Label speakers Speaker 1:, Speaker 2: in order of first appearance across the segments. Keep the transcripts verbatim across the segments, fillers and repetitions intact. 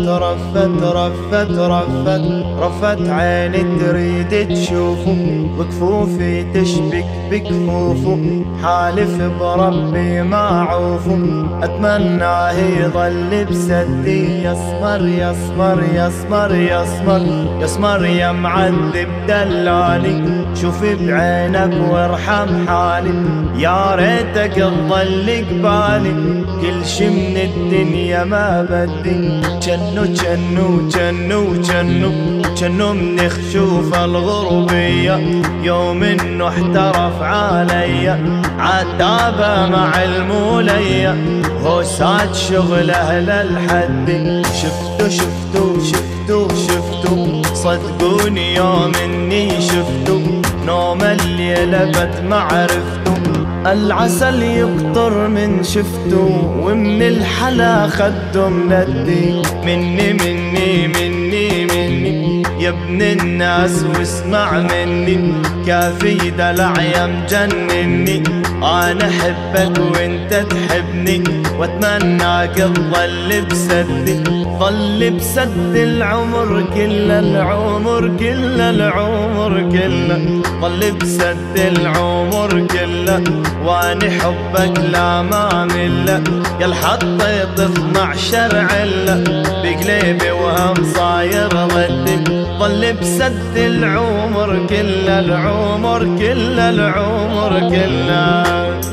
Speaker 1: رفت رفت رفت رفت رفت عيني تريد تشوفه، بكفوفي تشبك بكفوفه، حالف بربي ما عوفه، اتمناه يظل بسدي. يسمر يسمر يسمر يسمر يسمر يا معذب دلالي، شوف بعينك وارحم حالي، يا ريتك تظل قبالي، كل شي من الدنيا ما بدي. جنو جنو جنو جنو جنو من خشوف الغربية، يوم انه احترف عليا عتابة مع المولية، هو ساد شغله للحد. شفتو شفتو شفتو شفتو صدقوني يوم اني شفتو، نوم الليلة بت معرفتو، العسل يقطر من شفتو، ومن الحلا خدو مندي. مني مني مني مني يا ابن الناس واسمع مني، كافي دلع يا مجنني، انا احبك وانت تحبني، واتمناك تظل بسدي، ظل بسد العمر كله، العمر كله العمر كله، ظل بسد العمر كله، واني حبك لا ما مله، يا الحطيت اثنعشر عله، بقلبي وهم صاير ضدي، ظل بسد العمر كله، العمر كله العمر كله.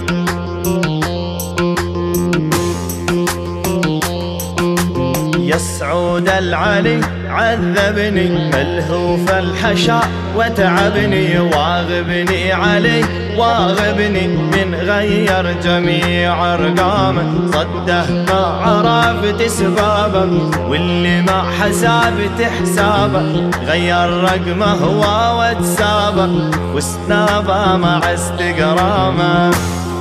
Speaker 1: يا سعود العلي عذبني، ملهوف الحشا وتعبني، واغبني علي واغبني، من غير جميع ارقامه، صده ما عرفت اسبابه، واللي ما حسابت حسابه، غير رقمه هو واتسابه، وسنابه مع استقرامه.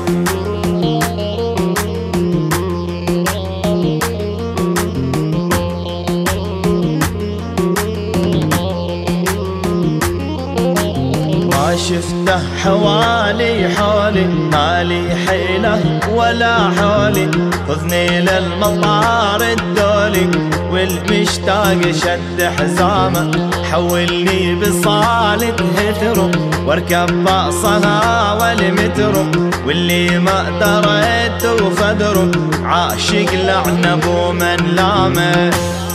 Speaker 1: شفته حوالي حولي، مالي حيلة ولا حولي، خذني للمطار الدولي، والمشتاق شد حزامه، حولني بصالة هثرو، واركب باصها والمترو، واللي ما دريت وفدرو، عاشق لعنب ومن لامه.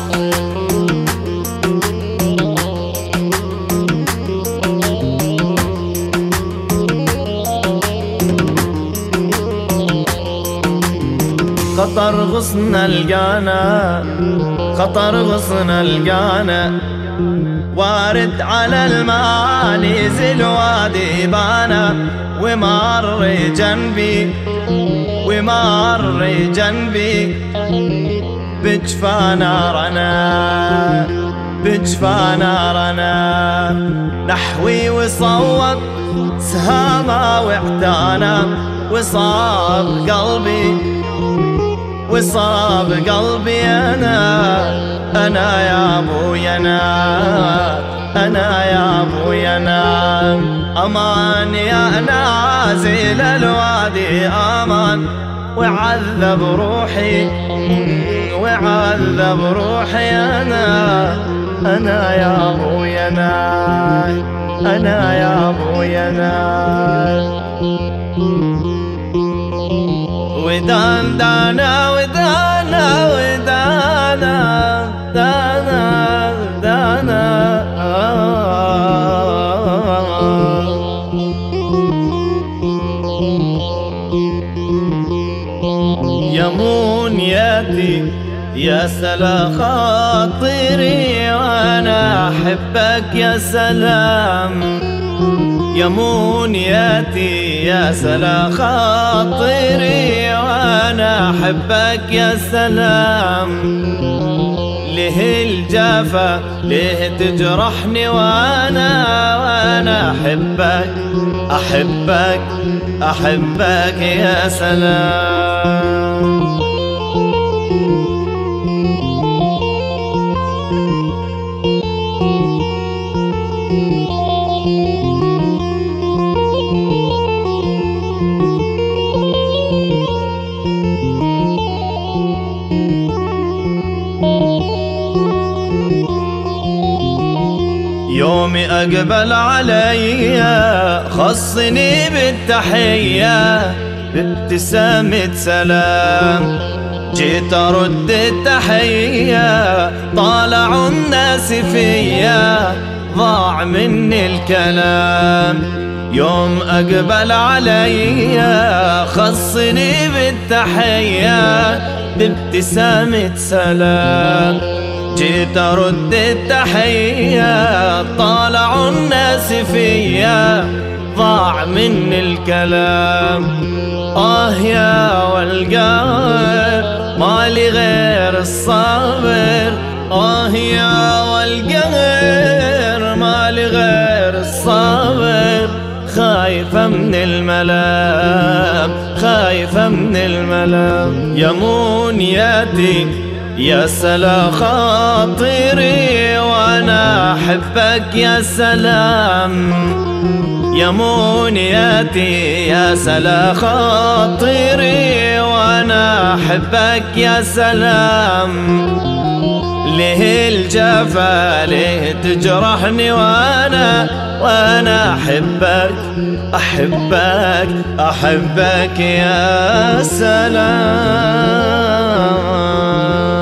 Speaker 1: خطر غصن القانا، خطر غصن القانا، وارد على الماء نزل وادي بانا، ومر جنبي ومر جنبي، بجفا نارنا بجفا نارنا، نحوي وصوب سهامة واعتانا، وصاب قلبي وصاب قلبي أنا، أنا يا أبوي أنا، أنا يا أبوي أنا، أمان يا نازل الوادي أمان، وعذب روحي وعذب روحي أنا، أنا يا أبوي أنا، أنا يا أبوي أنا. ودان دانا ودانا ودانا دانا دانا يا منيتي يا سلا خاطري، وانا احبك يا سلام، يا منيتي يا سلا خاطري، وانا احبك يا سلام، ليه الجافة ليه تجرحني، وانا وانا احبك احبك احبك يا سلام. يومي أقبل علي خصني بالتحية بابتسامة سلام، جيت أرد التحية طالعوا الناس فيا ضاع مني الكلام. يوم أقبل علي خصني بالتحية بابتسامة سلام، جيت أرد التحية طالعوا الناس فيا ضاع مني الكلام. آه يا والقهر مالي غير الصبر، آه يا والقهر مالي غير الصبر، خايفة من الملام خايفة من الملام. يا منياتي يا سلا خاطري وانا احبك يا سلام، يا منياتي يا سلا خاطري وانا احبك يا سلام. ليه الجفا ليه تجرحني وانا وانا احبك احبك احبك يا سلام.